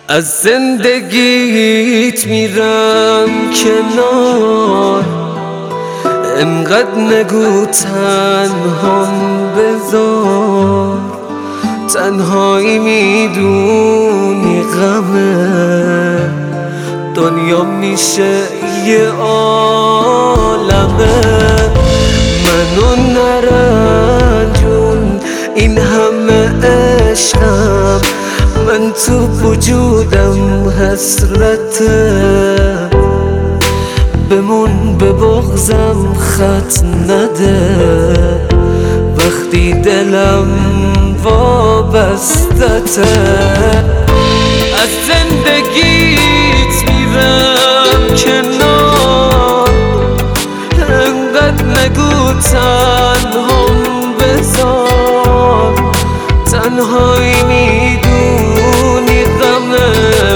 از زندگیت میرم کنار، انقدر نگو تنهام بذار. تنهایی میدونی غمه، دنیا میشه یه عالمه. منو نرنجون این همه عشقم، من تو وجودم حسرته. بمون به بغضم خط نده، وقتی دلم وابستته. از زندگیت میرم کنار، انقدر نگو تنهام بذار. تنهایی میدونی غمه،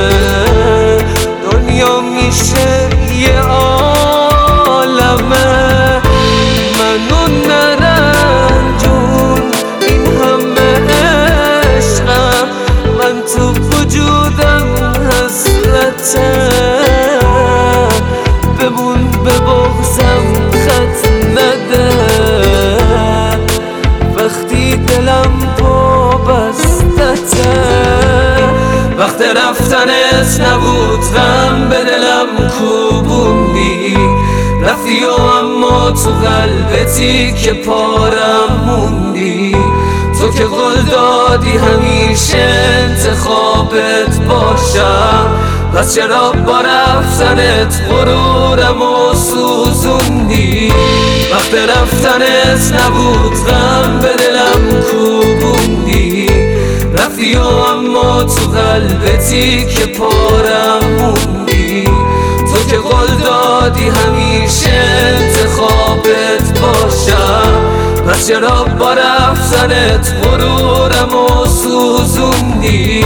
دنیا میشه یه عالمه. منو نرنجون این همه عشقم، من تو وجودم حسرته. بمون به بغضم خط نده، وقتی دلم وابستته. وقت رفتنت نبود غم به دلم کوبوندی، رفتی و اما تو قلبتی که پارم موندی. تو که قول دادی همیشه انتخابت باشم، پس چرا با رفتنت غرورم و سوزوندی. وقت رفتنت نبود غم به دلم کوبوندی، رفتی و اما تو قلبتی که پارم موندی. تو که قول دادی همیشه انتخابت باشم، پس چرا با رفتنت غرورم و سوزوندی.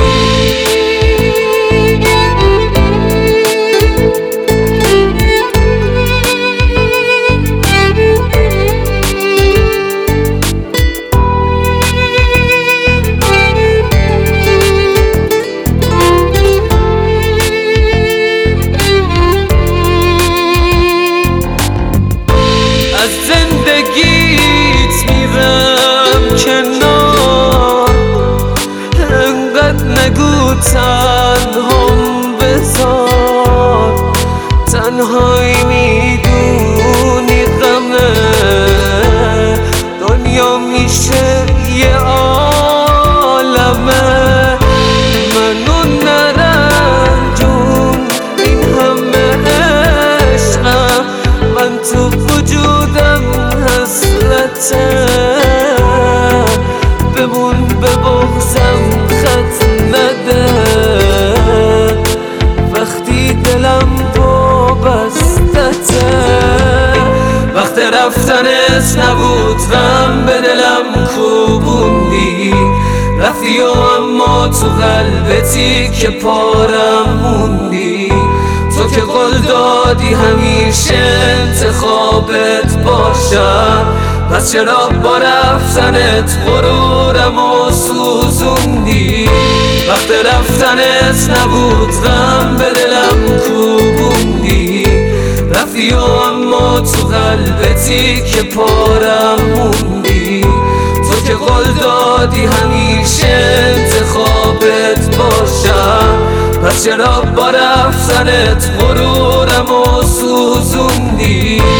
از زندگیت میرم کنار، انقدر نگو تنهام بذار. تنهایی میدونی غمه، دنیا میشه یه عالمه. منو نرنجون این همه عشقم، من تو وجودم حسرته. بمون به بغضم خط نده، وقتی دلم وابستته. وقت رفتنت نبود غم به دلم کوبوندی، رفتی و اما تو قلبتی که پارم موندی. تو که قول دادی همیشه انتخابت باشم، پس چرا با رفتنت غرورم و سوزوندی. وقت رفتنت نبود غم به دلم کوبوندی، رفتی و اما تو قلبتی که پارم موندی. تو که قول دادی همیشه انتخابت باشم، پس چرا با رفتنت غرورم و سوزوندی.